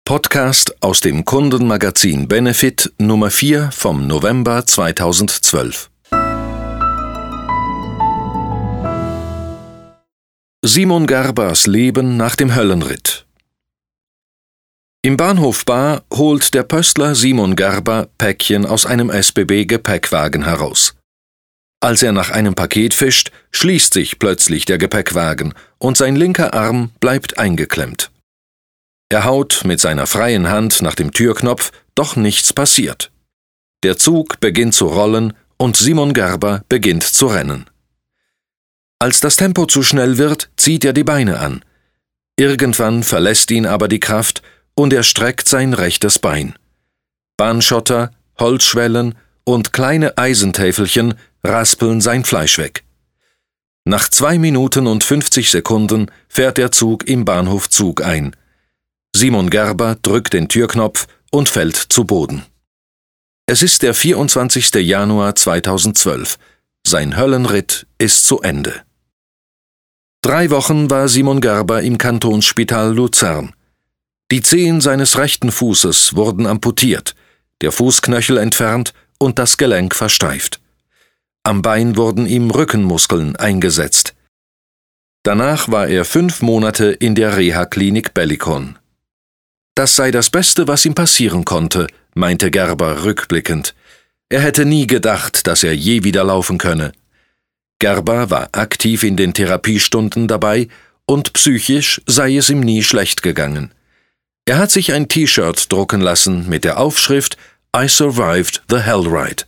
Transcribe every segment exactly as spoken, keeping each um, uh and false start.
Podcast aus dem Kundenmagazin Benefit Nummer vier vom November zweitausendzwölf. Simon Gerbers Leben nach dem Höllenritt. Im Bahnhof Baar holt der Pöstler Simon Gerber Päckchen aus einem S B B-Gepäckwagen heraus. Als er nach einem Paket fischt, schließt sich plötzlich der Gepäckwagen und sein linker Arm bleibt eingeklemmt. Er haut mit seiner freien Hand nach dem Türknopf, doch nichts passiert. Der Zug beginnt zu rollen und Simon Gerber beginnt zu rennen. Als das Tempo zu schnell wird, zieht er die Beine an. Irgendwann verlässt ihn aber die Kraft und er streckt sein rechtes Bein. Bahnschotter, Holzschwellen und kleine Eisentäfelchen raspeln sein Fleisch weg. Nach zwei Minuten und fünfzig Sekunden fährt der Zug im Bahnhof Zug ein. Simon Gerber drückt den Türknopf und fällt zu Boden. Es ist der vierundzwanzigste Januar zweitausendzwölf. Sein Höllenritt ist zu Ende. Drei Wochen war Simon Gerber im Kantonsspital Luzern. Die Zehen seines rechten Fußes wurden amputiert, der Fußknöchel entfernt und das Gelenk versteift. Am Bein wurden ihm Rückenmuskeln eingesetzt. Danach war er fünf Monate in der Reha-Klinik Bellikon. Das sei das Beste, was ihm passieren konnte, meinte Gerber rückblickend. Er hätte nie gedacht, dass er je wieder laufen könne. Gerber war aktiv in den Therapiestunden dabei und psychisch sei es ihm nie schlecht gegangen. Er hat sich ein T-Shirt drucken lassen mit der Aufschrift I survived the hell ride.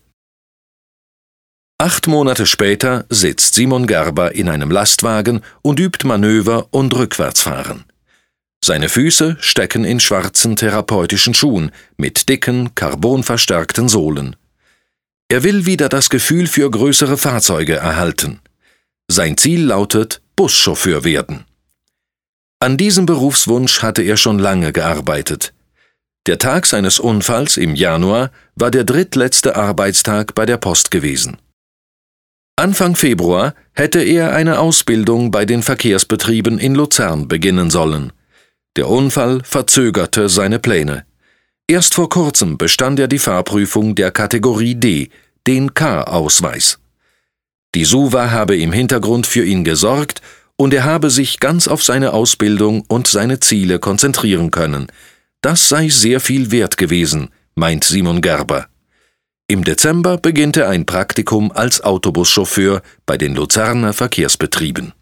Acht Monate später sitzt Simon Gerber in einem Lastwagen und übt Manöver und Rückwärtsfahren. Seine Füße stecken in schwarzen therapeutischen Schuhen mit dicken, carbonverstärkten Sohlen. Er will wieder das Gefühl für größere Fahrzeuge erhalten. Sein Ziel lautet, Buschauffeur werden. An diesem Berufswunsch hatte er schon lange gearbeitet. Der Tag seines Unfalls im Januar war der drittletzte Arbeitstag bei der Post gewesen. Anfang Februar hätte er eine Ausbildung bei den Verkehrsbetrieben in Luzern beginnen sollen. Der Unfall verzögerte seine Pläne. Erst vor kurzem bestand er die Fahrprüfung der Kategorie D, den K-Ausweis. Die SUVA habe im Hintergrund für ihn gesorgt und er habe sich ganz auf seine Ausbildung und seine Ziele konzentrieren können. Das sei sehr viel wert gewesen, meint Simon Gerber. Im Dezember beginnt er ein Praktikum als Autobuschauffeur bei den Luzerner Verkehrsbetrieben.